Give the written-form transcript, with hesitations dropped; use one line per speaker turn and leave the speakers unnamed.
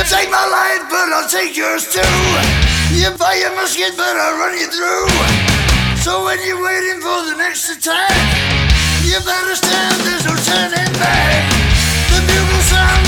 take my life, but I'll take yours too. You fire musket, but I'll run you through. So when you're waiting for the next attack, you better stand, there's no turning back. The bugle sounds